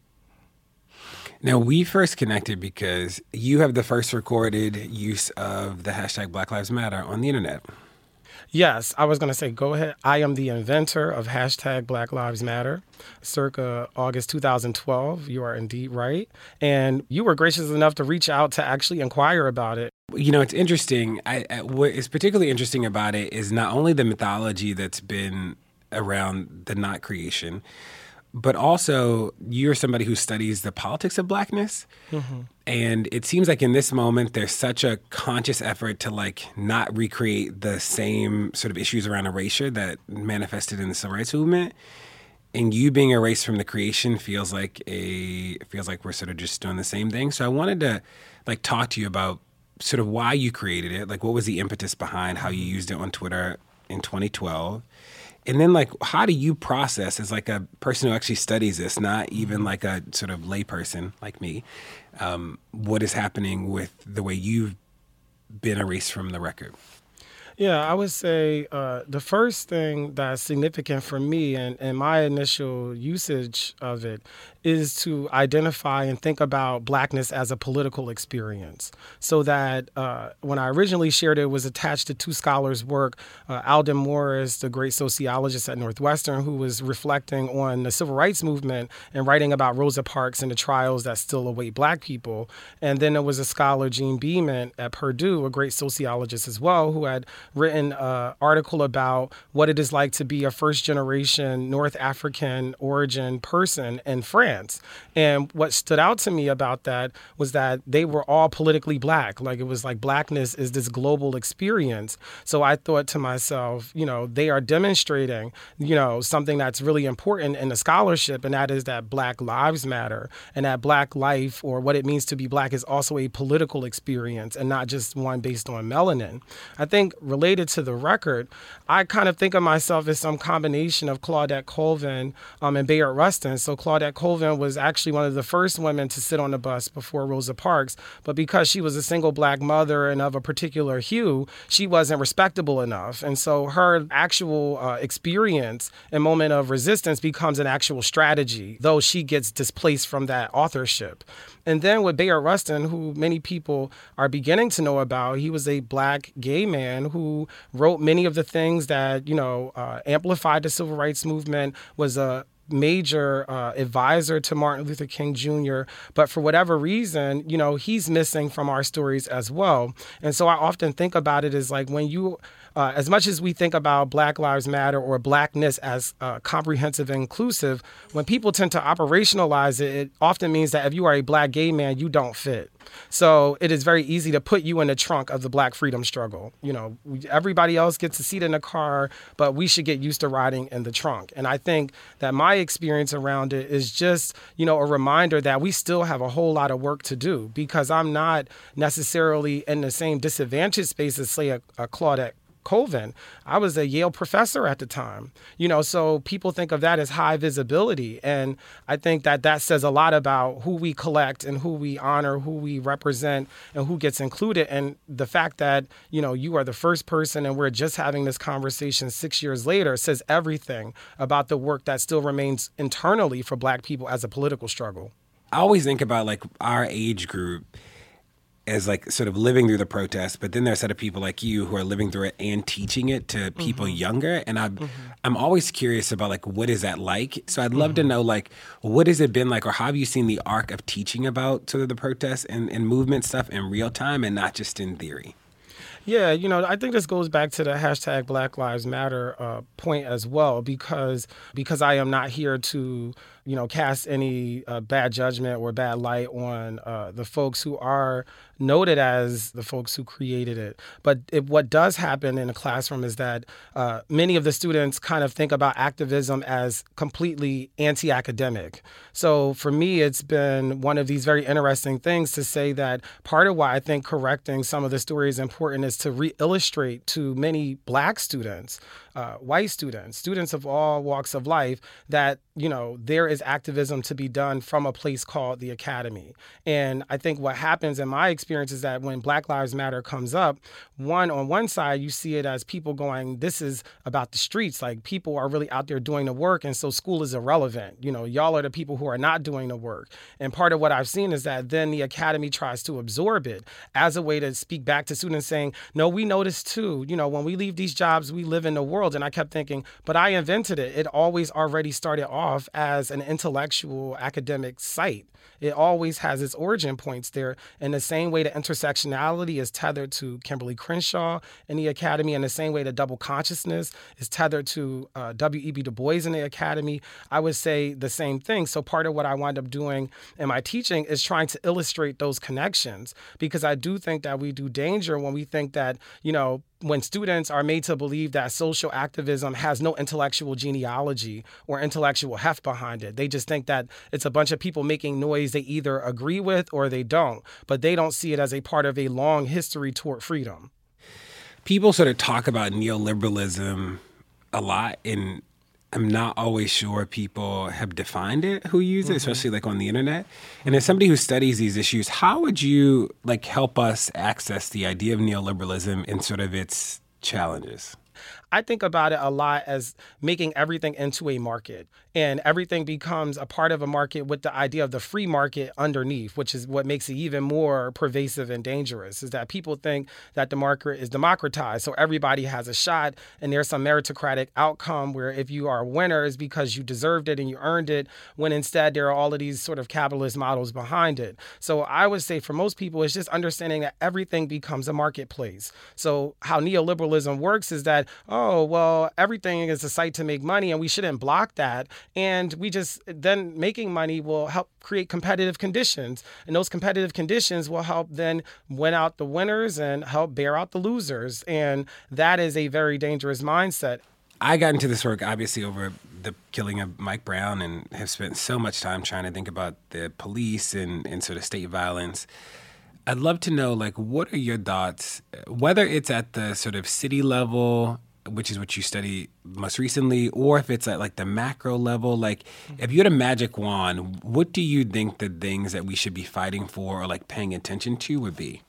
Now, we first connected because you have the first recorded use of the hashtag Black Lives Matter on the internet. Yes, I was going to say, go ahead. I am the inventor of hashtag Black Lives Matter, circa August two thousand twelve. You are indeed right. And you were gracious enough to reach out to actually inquire about it. You know, it's interesting. I, I, what is particularly interesting about it is not only the mythology that's been around the not creation, but also you're somebody who studies the politics of Blackness. Mm-hmm. And it seems like in this moment, there's such a conscious effort to like not recreate the same sort of issues around erasure that manifested in the civil rights movement. And you being erased from the creation feels like a feels like we're sort of just doing the same thing. So I wanted to like talk to you about sort of why you created it. Like, what was the impetus behind how you used it on Twitter in twenty twelve? And then, like, how do you process as, like, a person who actually studies this, not even like a sort of layperson like me, um, what is happening with the way you've been erased from the record? Yeah, I would say uh, the first thing that's significant for me and, and my initial usage of it is to identify and think about Blackness as a political experience. So that uh, when I originally shared it, it was attached to two scholars' work, uh, Alden Morris, the great sociologist at Northwestern, who was reflecting on the civil rights movement and writing about Rosa Parks and the trials that still await Black people. And then there was a scholar, Gene Beeman, at Purdue, a great sociologist as well, who had written an article about what it is like to be a first-generation North African origin person in France. France. And what stood out to me about that was that they were all politically black. Like, it was like blackness is this global experience. So I thought to myself, you know, they are demonstrating, you know, something that's really important in the scholarship, and that is that Black lives matter, and that Black life, or what it means to be Black, is also a political experience and not just one based on melanin. I think related to the record, I kind of think of myself as some combination of Claudette Colvin um, and Bayard Rustin. So Claudette Colvin was actually one of the first women to sit on the bus before Rosa Parks, but because she was a single Black mother and of a particular hue, she wasn't respectable enough. And so her actual uh, experience and moment of resistance becomes an actual strategy, though she gets displaced from that authorship. And then with Bayard Rustin, who many people are beginning to know about, he was a Black gay man who wrote many of the things that, you know, uh, amplified the civil rights movement, was a major uh, advisor to Martin Luther King Junior But for whatever reason, you know, he's missing from our stories as well. And so I often think about it as like when you, uh, as much as we think about Black Lives Matter or Blackness as uh, comprehensive and inclusive, when people tend to operationalize it, it often means that if you are a Black gay man, you don't fit. So it is very easy to put you in the trunk of the Black freedom struggle. You know, everybody else gets a seat in the car, but we should get used to riding in the trunk. And I think that my experience around it is just, you know, a reminder that we still have a whole lot of work to do, because I'm not necessarily in the same disadvantaged space as, say, a, a Claudette Colvin. I was a Yale professor at the time, you know, so people think of that as high visibility. And I think that that says a lot about who we collect and who we honor, who we represent, and who gets included. And the fact that, you know, you are the first person and we're just having this conversation six years later says everything about the work that still remains internally for Black people as a political struggle. I always think about like our age group as like sort of living through the protest, but then there's a set of people like you who are living through it and teaching it to people mm-hmm. younger. And I'm, mm-hmm. I'm always curious about like, what is that like? So I'd love mm-hmm. to know like, what has it been like, or how have you seen the arc of teaching about sort of the protests and, and movement stuff in real time and not just in theory? Yeah, you know, I think this goes back to the hashtag Black Lives Matter uh, point as well, because because I am not here to, you know, cast any uh, bad judgment or bad light on uh, the folks who are noted as the folks who created it. But it, what does happen in a classroom is that uh, many of the students kind of think about activism as completely anti-academic. So for me, it's been one of these very interesting things to say that part of why I think correcting some of the stories is important is to re-illustrate to many Black students, uh, white students, students of all walks of life, that, you know, there is activism to be done from a place called the Academy. And I think what happens in my experience is that when Black Lives Matter comes up, one, on one side, you see it as people going, this is about the streets. Like, people are really out there doing the work, and so school is irrelevant. You know, y'all are the people who are not doing the work. And part of what I've seen is that then the Academy tries to absorb it as a way to speak back to students saying, no, we know this too. You know, when we leave these jobs, we live in the world. And I kept thinking, but I invented it. It always already started off as an intellectual academic site. It always has its origin points there, in the same way that intersectionality is tethered to Kimberly Crenshaw in the Academy, in the same way that double consciousness is tethered to uh, W E B Du Bois in the Academy. I would say the same thing. So part of what I wind up doing in my teaching is trying to illustrate those connections, because I do think that we do danger when we think that, you know, when students are made to believe that social activism has no intellectual genealogy or intellectual heft behind it. They just think that it's a bunch of people making noise they either agree with or they don't, but they don't see it as a part of a long history toward freedom. People sort of talk about neoliberalism a lot, and I'm not always sure people have defined it who use it, mm-hmm. especially like on the internet. And as somebody who studies these issues, how would you like help us access the idea of neoliberalism and sort of its challenges? I think about it a lot as making everything into a market, and everything becomes a part of a market with the idea of the free market underneath, which is what makes it even more pervasive and dangerous, is that people think that the market is democratized. So everybody has a shot, and there's some meritocratic outcome where if you are a winner, it's because you deserved it and you earned it, when instead there are all of these sort of capitalist models behind it. So I would say for most people, it's just understanding that everything becomes a marketplace. So how neoliberalism works is that, oh, well, everything is a site to make money and we shouldn't block that. And we just, then making money will help create competitive conditions. And those competitive conditions will help then win out the winners and help bear out the losers. And that is a very dangerous mindset. I got into this work, obviously, over the killing of Mike Brown and have spent so much time trying to think about the police and, and sort of state violence. I'd love to know, like, what are your thoughts, whether it's at the sort of city level, which is what you study most recently, or if it's at like the macro level. Like, if you had a magic wand, what do you think the things that we should be fighting for or like paying attention to would be?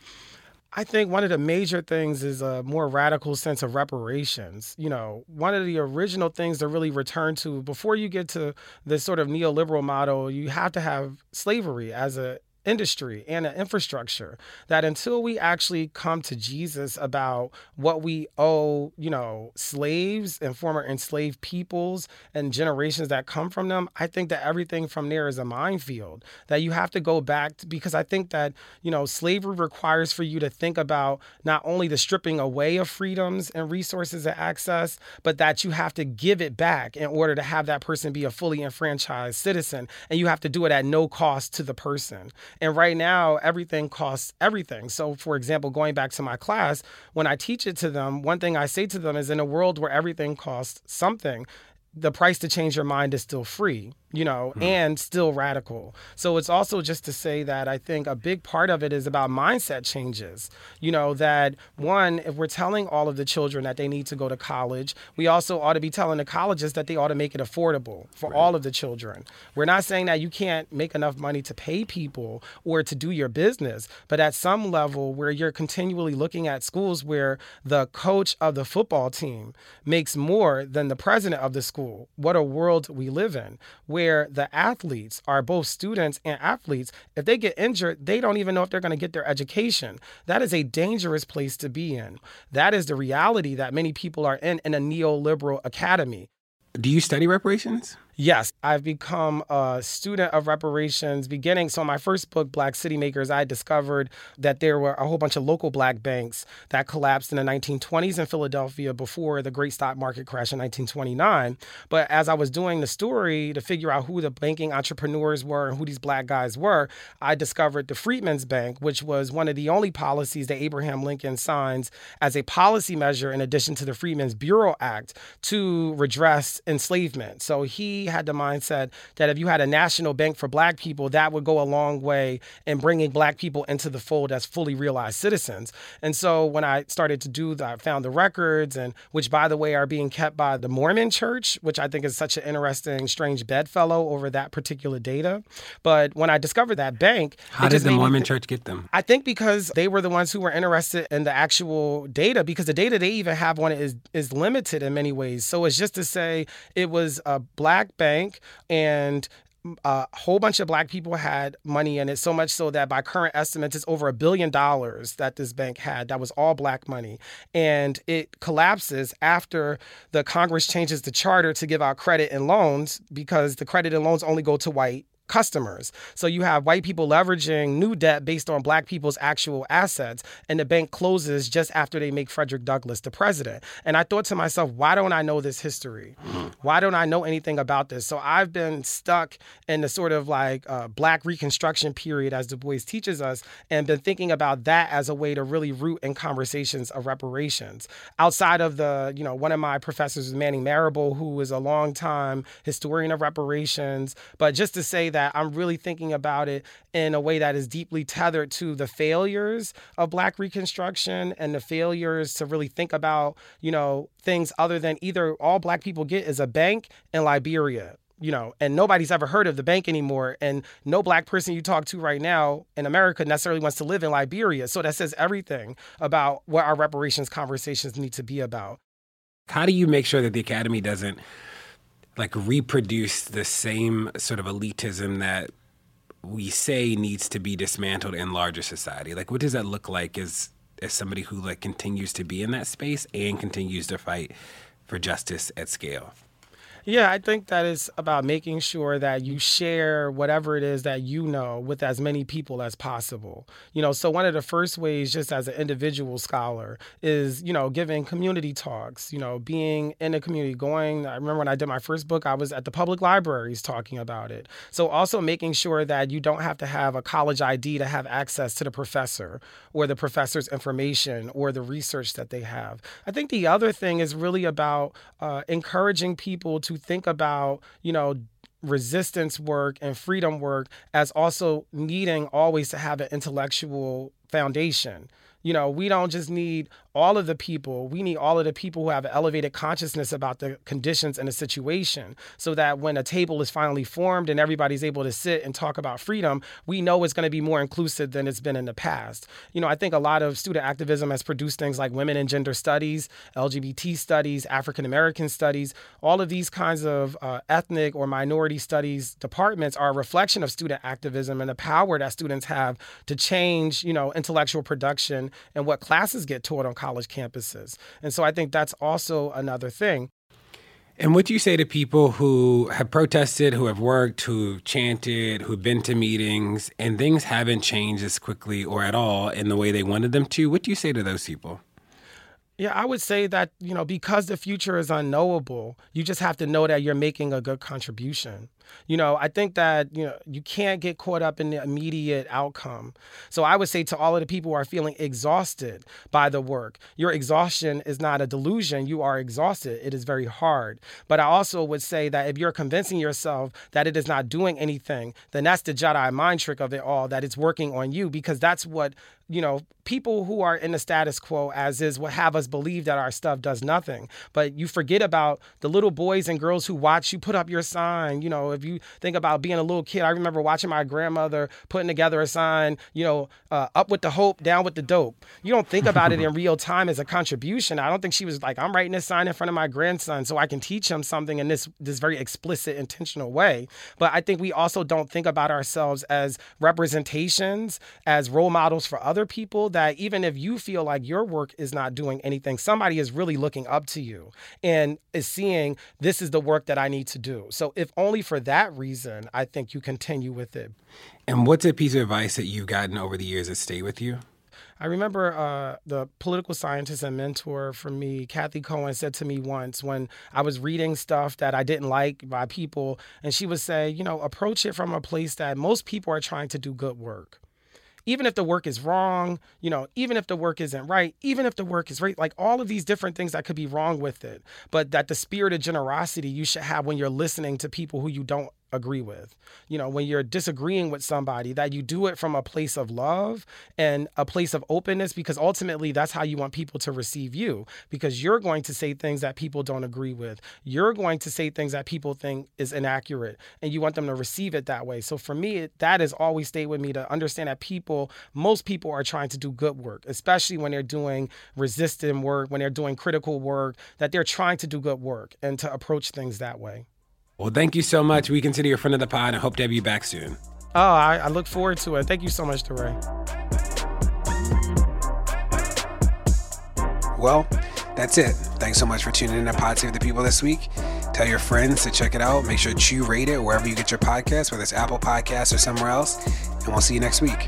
I think one of the major things is a more radical sense of reparations. You know, one of the original things to really return to before you get to this sort of neoliberal model, you have to have slavery as a industry and an infrastructure, that until we actually come to Jesus about what we owe, you know, slaves and former enslaved peoples and generations that come from them, I think that everything from there is a minefield, that you have to go back to, because I think that, you know, slavery requires for you to think about not only the stripping away of freedoms and resources and access, but that you have to give it back in order to have that person be a fully enfranchised citizen. And you have to do it at no cost to the person. And right now, everything costs everything. So, for example, going back to my class, when I teach it to them, one thing I say to them is, in a world where everything costs something, the price to change your mind is still free, you know, mm. and still radical. So it's also just to say that I think a big part of it is about mindset changes. You know, that one, if we're telling all of the children that they need to go to college, we also ought to be telling the colleges that they ought to make it affordable for right. all of the children. We're not saying that you can't make enough money to pay people or to do your business, but at some level where you're continually looking at schools where the coach of the football team makes more than the president of the school. What a world we live in, where the athletes are both students and athletes. If they get injured, they don't even know if they're going to get their education. That is a dangerous place to be in. That is the reality that many people are in in a neoliberal academy. Do you study reparations? Yes, I've become a student of reparations beginning. So my first book, Black City Makers, I discovered that there were a whole bunch of local black banks that collapsed in the nineteen twenties in Philadelphia before the great stock market crash in nineteen twenty-nine. But as I was doing the story to figure out who the banking entrepreneurs were and who these black guys were, I discovered the Freedmen's Bank, which was one of the only policies that Abraham Lincoln signs as a policy measure in addition to the Freedmen's Bureau Act to redress enslavement. So he had the mindset that if you had a national bank for black people, that would go a long way in bringing black people into the fold as fully realized citizens. And so when I started to do that, I found the records, and which, by the way, are being kept by the Mormon Church, which I think is such an interesting, strange bedfellow over that particular data. But when I discovered that bank, how did the Mormon th- Church get them? I think because they were the ones who were interested in the actual data, because the data they even have on it is, is limited in many ways. So it's just to say it was a black bank, and a whole bunch of black people had money in it, so much so that by current estimates, it's over a billion dollars that this bank had. That was all black money. And it collapses after the Congress changes the charter to give out credit and loans, because the credit and loans only go to white customers. So you have white people leveraging new debt based on black people's actual assets, and the bank closes just after they make Frederick Douglass the president. And I thought to myself, why don't I know this history? Why don't I know anything about this? So I've been stuck in the sort of like uh, black Reconstruction period, as Du Bois teaches us, and been thinking about that as a way to really root in conversations of reparations. Outside of the, you know, one of my professors is Manning Marable, who is a longtime historian of reparations, but just to say that I'm really thinking about it in a way that is deeply tethered to the failures of Black Reconstruction and the failures to really think about, you know, things other than either all Black people get is a bank in Liberia, you know, and nobody's ever heard of the bank anymore. And no Black person you talk to right now in America necessarily wants to live in Liberia. So that says everything about what our reparations conversations need to be about. How do you make sure that the Academy doesn't like reproduce the same sort of elitism that we say needs to be dismantled in larger society? Like, what does that look like as as somebody who like continues to be in that space and continues to fight for justice at scale? Yeah, I think that it's about making sure that you share whatever it is that you know with as many people as possible. You know, so one of the first ways, just as an individual scholar, is, you know, giving community talks, you know, being in the community, going, I remember when I did my first book, I was at the public libraries talking about it. So also making sure that you don't have to have a college I D to have access to the professor or the professor's information or the research that they have. I think the other thing is really about uh, encouraging people to think about, you know, resistance work and freedom work as also needing always to have an intellectual foundation. You know, we don't just need all of the people. We need all of the people who have an elevated consciousness about the conditions and the situation, so that when a table is finally formed and everybody's able to sit and talk about freedom, we know it's going to be more inclusive than it's been in the past. You know, I think a lot of student activism has produced things like women and gender studies, L G B T studies, African American studies. All of these kinds of uh, ethnic or minority studies departments are a reflection of student activism and the power that students have to change, you know, intellectual production and what classes get taught on college campuses. And so I think that's also another thing. And what do you say to people who have protested, who have worked, who've chanted, who've been to meetings, and things haven't changed as quickly or at all in the way they wanted them to? What do you say to those people? Yeah, I would say that, you know, because the future is unknowable, you just have to know that you're making a good contribution. You know, I think that, you know, you can't get caught up in the immediate outcome. So I would say to all of the people who are feeling exhausted by the work, your exhaustion is not a delusion. You are exhausted. It is very hard. But I also would say that if you're convincing yourself that it is not doing anything, then that's the Jedi mind trick of it all, that it's working on you, because that's what, you know, people who are in the status quo as is what have us believe that our stuff does nothing. But you forget about the little boys and girls who watch you put up your sign. You know, if you think about being a little kid, I remember watching my grandmother putting together a sign, you know, uh, up with the hope, down with the dope. You don't think about it in real time as a contribution. I don't think she was like, I'm writing this sign in front of my grandson so I can teach him something in this, this very explicit, intentional way. But I think we also don't think about ourselves as representations, as role models for other people, that even if you feel like your work is not doing anything, somebody is really looking up to you and is seeing this is the work that I need to do. So if only for that reason, I think you continue with it. And what's a piece of advice that you've gotten over the years that stay with you? I remember uh, the political scientist and mentor for me, Kathy Cohen, said to me once when I was reading stuff that I didn't like by people, and she would say, you know, approach it from a place that most people are trying to do good work. Even if the work is wrong, you know, even if the work isn't right, even if the work is right, like all of these different things that could be wrong with it, but that the spirit of generosity you should have when you're listening to people who you don't agree with. You know, when you're disagreeing with somebody, that you do it from a place of love and a place of openness, because ultimately that's how you want people to receive you, because you're going to say things that people don't agree with. You're going to say things that people think is inaccurate, and you want them to receive it that way. So for me, it, that has always stayed with me, to understand that people, most people are trying to do good work, especially when they're doing resistant work, when they're doing critical work, that they're trying to do good work and to approach things that way. Well, thank you so much. We consider you a friend of the pod and hope to have you back soon. Oh, I, I look forward to it. Thank you so much, DeRay. Well, that's it. Thanks so much for tuning in to Pod Save the People this week. Tell your friends to check it out. Make sure to rate it wherever you get your podcasts, whether it's Apple Podcasts or somewhere else. And we'll see you next week.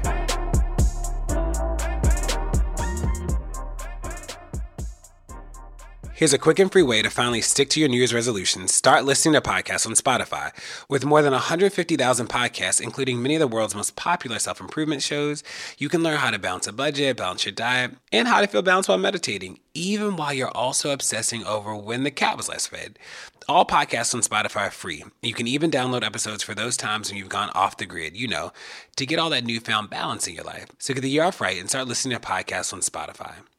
Here's a quick and free way to finally stick to your New Year's resolutions. Start listening to podcasts on Spotify. With more than one hundred fifty thousand podcasts, including many of the world's most popular self-improvement shows, you can learn how to balance a budget, balance your diet, and how to feel balanced while meditating, even while you're also obsessing over when the cat was last fed. All podcasts on Spotify are free. You can even download episodes for those times when you've gone off the grid, you know, to get all that newfound balance in your life. So get the year off right and start listening to podcasts on Spotify.